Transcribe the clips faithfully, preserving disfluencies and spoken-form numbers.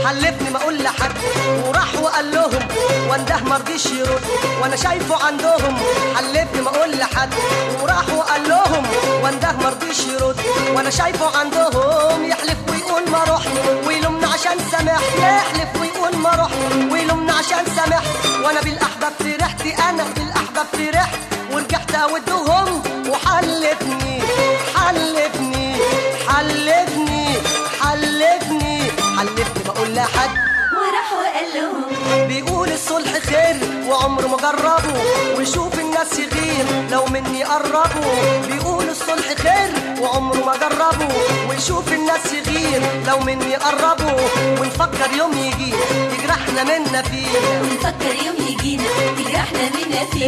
حلفني ما اقول لحد، وراح وقال لهم وانده مرضيش يرد وانا شايفه عندهم. حلفني ما اقول لحد، وراح وقال لهم وانده مرضيش يرد وانا شايفه عندهم. يحلف ويقول ما رحت ويلومني عشان سامحت، يحلف ويقول ما رحت ويلومني عشان سامحت. وانا بالاحباب فرحت، انا بالاحباب فرحت ورجعت اودهم. وحلفني حلفني حلفني حلفني حلفني بقول لحد، وراح وقال لهم بيقول الصلح خير وعمره ما جربه، ويشوف الناس يغير لو مني قربوا. بيقول الصلح خير وعمره ما جربه، ويشوف الناس يغير لو مني قربوا. ونفكر يوم يجي يجرحنا منا فيه، ونفكر يوم يجينا يجرحنا منا فينا.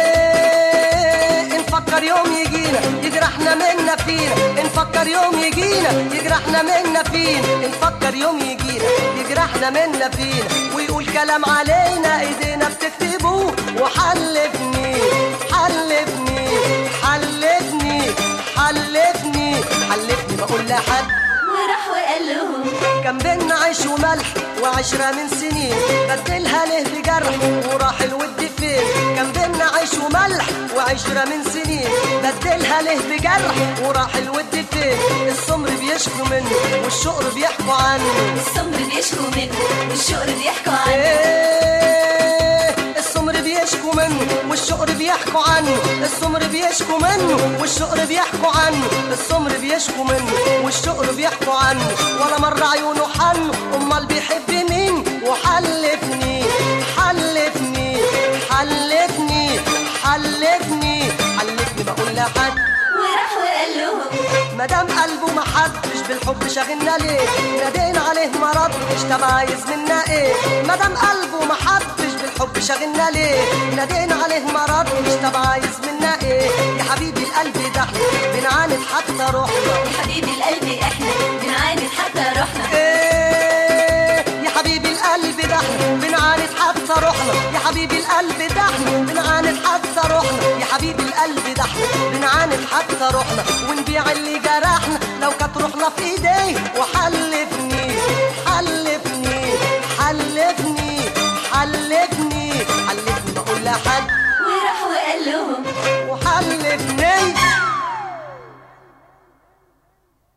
إيه نفكر يوم يجينا يجرحنا منا فينا، نفكر يوم يجينا يجرحنا منا فينا، نفكر يوم يجينا يجرحنا منا فينا. ويقول كلام علينا ايدينا بتكتبه. وحلفني حلفني حلفني حلفني حلفني بقول لحد، وراح وقال لهم كان بينا عيش وملح وعشرة من سنين، بدلها له بجرح وراح الود فين. كان بينا عيش وملح وعشرة من سنين، بدلها له بجرح وراح الود فين. السمر بيشكوا منه والشقر بيحكوا عنه، السمر بيشكوا منه والشقر بيحكوا عنه. إيه السمر بيشكوا منه والشقر بيحكوا عنه، السمر بيشكوا منه والشقر بيحكوا عنه، السمر بيشكوا منه والشقر بيحكوا عنه. ولا مرة عيونه حنه امال بيحب مين. وحلفني حلفني حلفني حلفني حلفني بقول لحد، وراح وقال لهم مدام قلبه ما حدش بالحب شاغلنا ليه، نادينا عليه ما ردش طب عايز منا ايه. مدام قلبه ما حدش بالحب شاغلنا ليه، نادينا عليه ما ردش طب عايز منا ايه. يا حبيبي القلب ده احنا بنعاند حتى روحنا، يا حبيبي القلب احنا بنعاند حتى روحنا. ايه يا حبيبي القلب ده احنا بنعاند حتى روحنا، يا حبيبي القلب ده احنا بنعاند حتى روحنا، يا حبيبي القلب ده احنا بنعاند حتى روحنا. ونبيع اللي جرحنا لو كانت روحنا في ايديه. وحلفني حلفني حلفني حلفني حلفني بقول لحد، وراح وقال لهم وحلفني